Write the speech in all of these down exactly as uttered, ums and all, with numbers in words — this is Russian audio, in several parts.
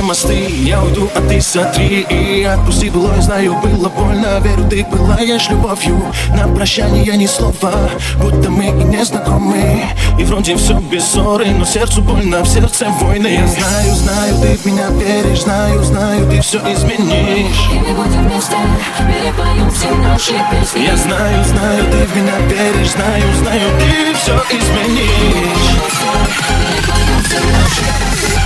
мосты, я уйду, а ты сотри и отпусти былое. Знаю, было больно, верю, ты пылаешь любовью. На прощание ни слова, будто мы и не знакомы. И вроде все без ссоры, но сердцу больно, в сердце войны. Я знаю, знаю, ты в меня веришь, знаю, знаю, ты все изменишь. И мы будем вместе, перепоем все наши песни. Я знаю, знаю, ты в меня веришь, знаю, знаю, ты все изменишь. Перепоем все наши песни.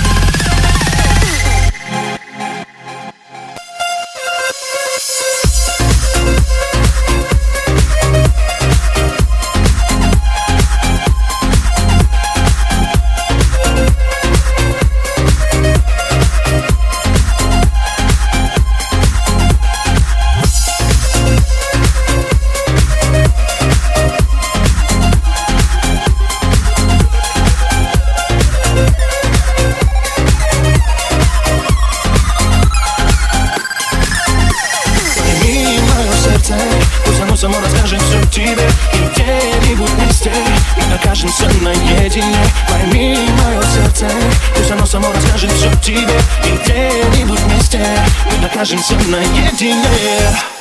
Пусть оно само расскажет все тебе. И где-нибудь вместе мы окажемся наедине. Пойми мое сердце, пусть оно само расскажет все тебе. И где-нибудь вместе мы окажемся наедине.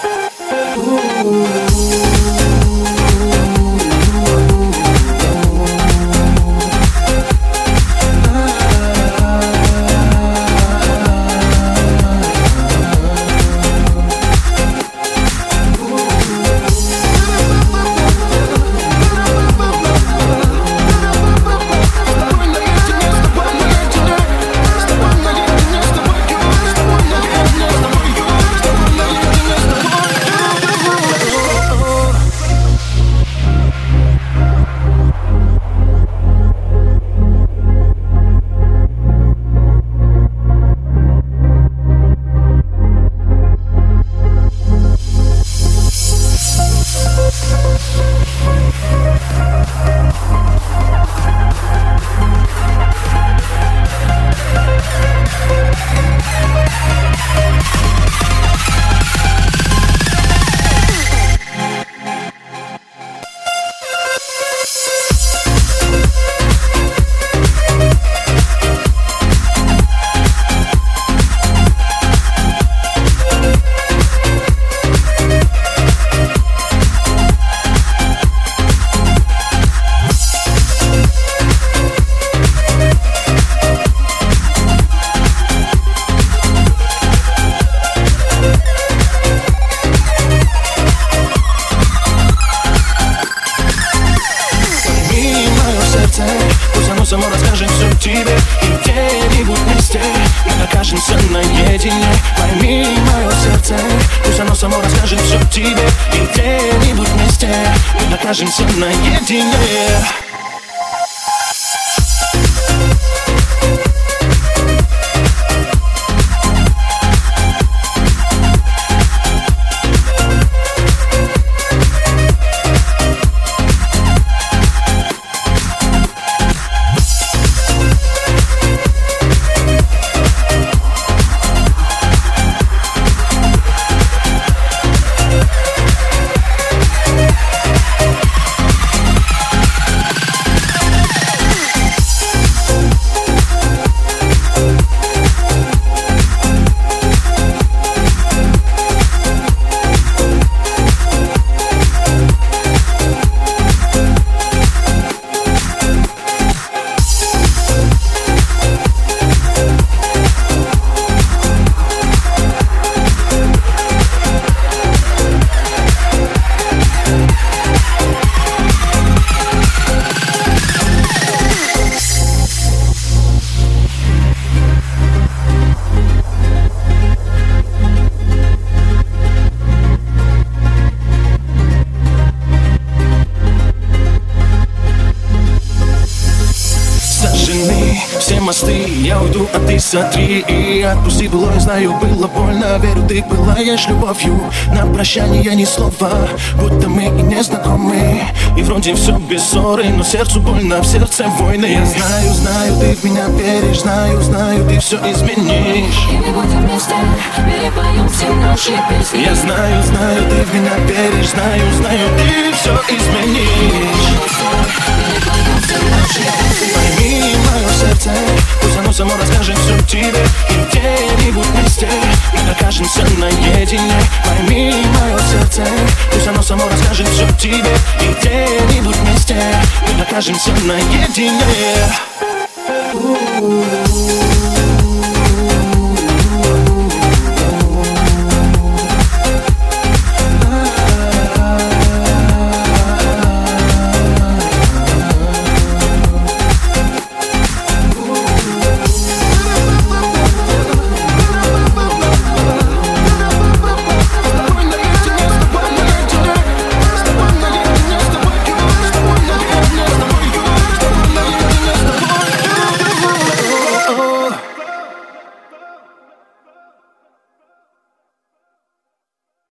Пусть оно само расскажет все тебе. И где-нибудь вместе мы окажемся наедине. Пойми мое сердце, пусть оно само расскажет все тебе. И где-нибудь вместе мы окажемся наедине. Все мосты, я уйду, а ты сотри и отпусти былое. Знаю, было больно, верю, ты пылаешь любовью. На прощание ни слова, будто мы и не знакомы. И вроде все без ссоры, но сердцу больно, в сердце войны. Я знаю, знаю, ты в меня веришь, знаю, знаю, ты все изменишь. И мы будем вместе, перепоем все наши песни. Я знаю, знаю, ты в меня веришь, знаю, знаю, ты все изменишь. Пойми мое сердце, пусть оно само расскажет все тебе. И окажемся наедине. Пойми мое сердце, пусть оно само расскажет все тебе. И где-нибудь вместе мы окажемся наедине.